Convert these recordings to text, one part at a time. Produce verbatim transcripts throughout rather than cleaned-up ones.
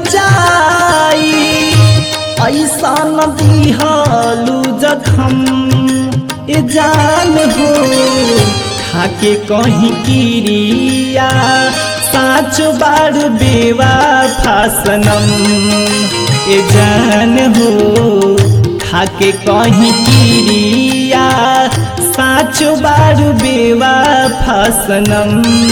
सच्चाई ऐसा न दिहलू जखम ए जान हो खाके कहीं किरिया साच बार बेवफा सनम ए जान हो खाके कहीं किरिया साच बार बेवफा सनम।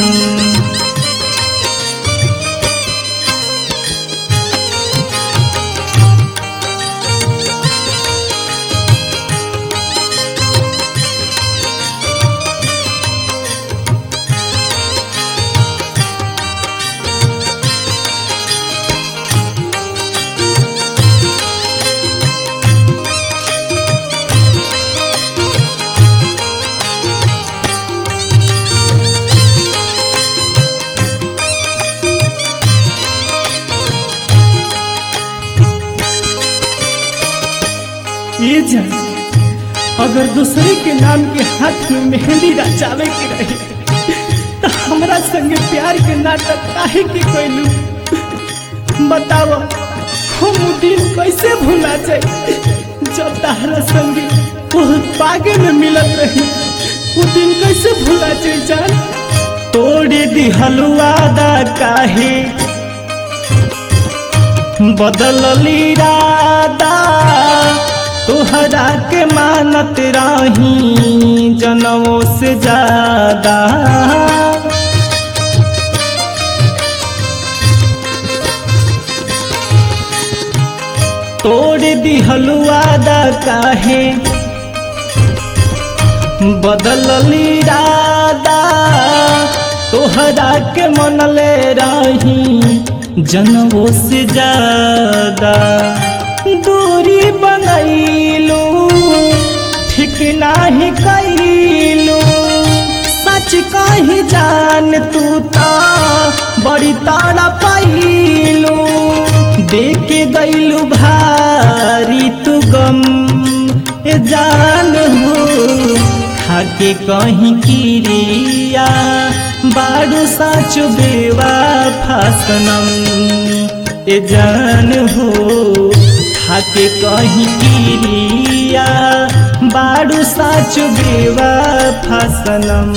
ये जान अगर दूसरे के नाम के हाथ में मेहंदी रचावे के रहे तो हमरा संगे प्यार के नाटक काहे के कैलू बताव हम दिन कैसे भूला जाए जब तारा संगे बहुत पागे में मिलत रही वो दिन कैसे भूला जाए जान। तोड़े दिहलू वादा काहे बदलली इरादा तोहरा के मानत रही जनमों से ज्यादा तोड़ दिहलू वादा काहे बदलली इरादा तोहरा के मनले रही जनमों से ज्यादा दूरी बनैलू ठीक नाही कैलू सच कही जान तू ता बड़ी ताड़ा पाइलू देके गईलू भारी तू गम ए जान हो खाके कहीं किरिया बारू साच बेवफा सनम ए जान हो खाके कहीं किरिया बारू साच बेवफा सनम।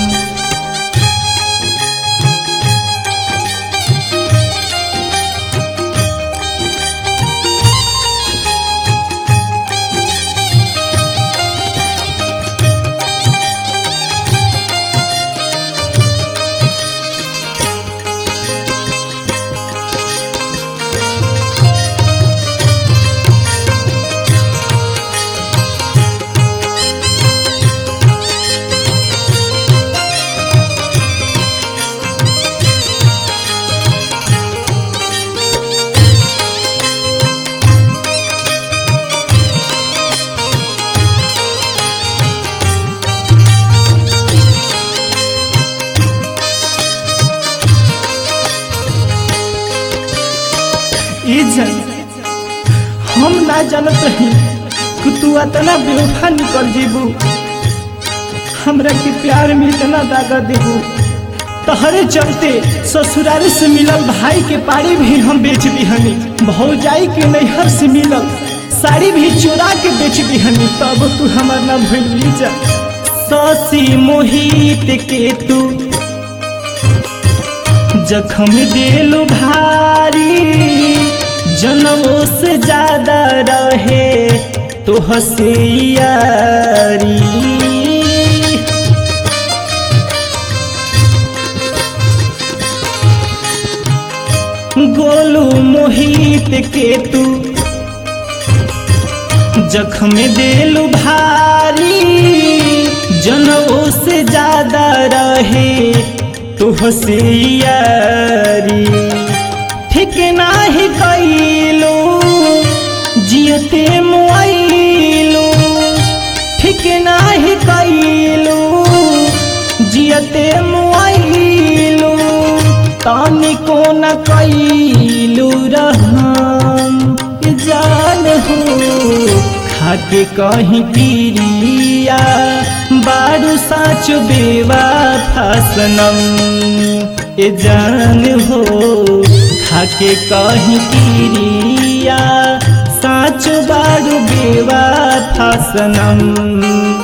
हम ना जानत रही कि तू इतना बेवफा निकल जीबू हमरा के प्यार में इतना दागा देबू तहरे चलते ससुराल से मिलल भाई के पारी भी हम बेच दिहनी भौजाई के नैहर से मिलल साड़ी भी चुरा के बेच दिहनी तब तू हमार ना भूल जा। ससी मोहित के तू जख्म देलू भारी जनमों से ज्यादा रहे तो हंसे यारी गोलू मोहित के तू जख्म देलू भारी जनमों से ज्यादा रहे तो हंसे यारी ठीक नाही कैलू जियते मुआइलू ठीक नाही कैलू जियते मुआइलू तानी को न कैलू रहम जान हो खाके कहीं किरिया बारू साच बेवफा सनम ए जान हो खाके कहीं किरिया साँच बारू बेवा फासनम।